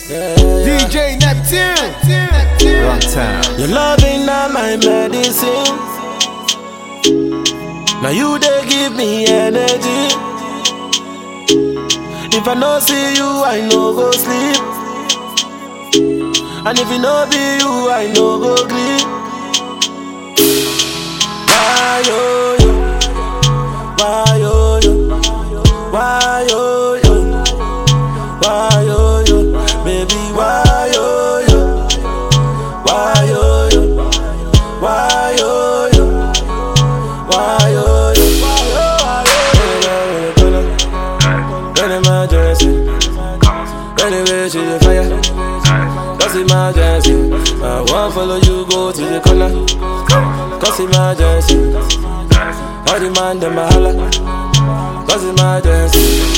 DJ Neptune. Wrong time. Your loving not my medicine. Now you they give me energy. If I no see you, I no go sleep. And if it no be you, I no go sleep. Why yo yo? Why yo yo? Why yo yo? Why yo yo? Baby, why yo yo? Why yo yo? Why yo yo? Why yo yo? Run emergency. Run away to the fire. Cause emergency. I won't follow you, go to the corner. Cause emergency. All the man them a holla. Cause emergency.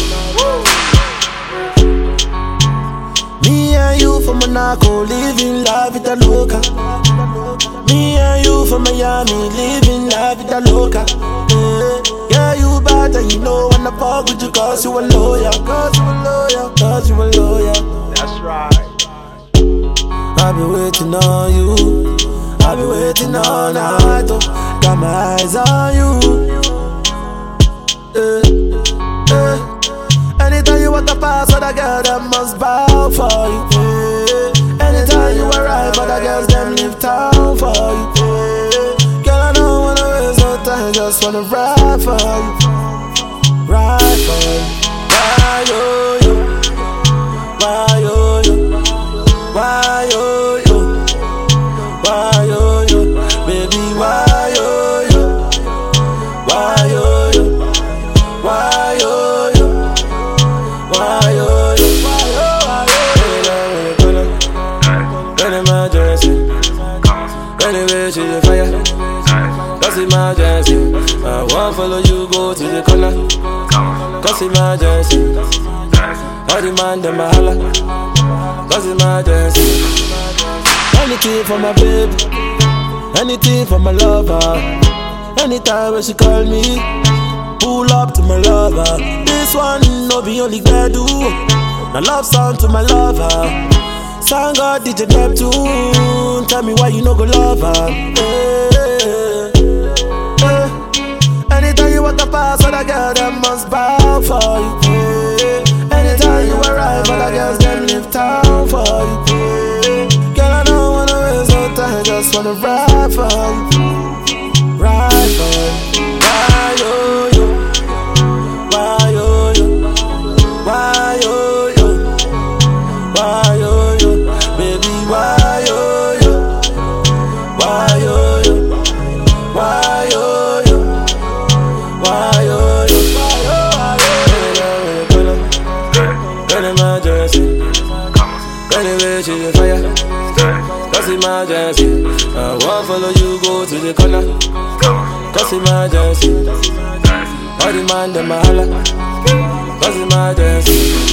Me and you from Monaco, living la vida loca. Me and you from Miami, living la vida loca. Yeah, you bad and you know when I fuck with you cause you a lawyer. Cause you a lawyer, cause you a lawyer. That's right. I've been waiting on you. I've been waiting all night. Oh. Got my eyes on you. Anytime you want to pass other girl, them must bow for you. Anytime you arrive, other girls, them leave town for you. Girl, I don't wanna waste no time, just wanna ride for you. Ride for you. Why yo yo? Why yo yo? Why yo yo? Why yo yo? Baby, why yo yo? Why yo yo? Why yo yo? Why yo yo? Run emergency. Run away to the fire. Cause emergency. I won't follow you, go to the corner. Cause emergency. All the man them a holla. Cause emergency. Anything for my baby. Anything for my lover. Anytime when she call me, pull up to my lover. This one no be only do. My love song to my lover. Song God DJ Neptune. Tell me why you no go love her. Anytime you want to pass other girl, them must bow for you. Anytime you arrive, other girls them leave town for you. Girl, I don't wanna waste no time, just wanna ride for you. Ride for you. Why yo yo? Why yo yo? Why yo yo? Why yo yo? Baby, why yo yo? Why yo yo? Why yo yo? Why yo yo? Run emergency. Run away to the fire. Cause emergency. I won't follow you, go to the corner. Cause emergency. All the man them a holla. Cause emergency.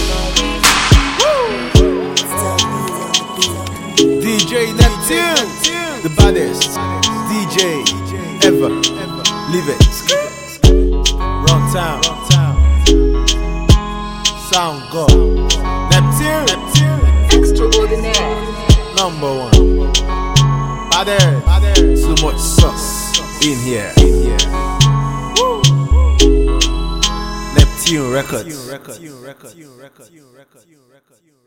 DJ Neptune, the baddest DJ ever. Leave it. Wrong town. Sound God. Neptune. Extraordinaire. Number one. Baddest. So much sauce in here. Neptune Records.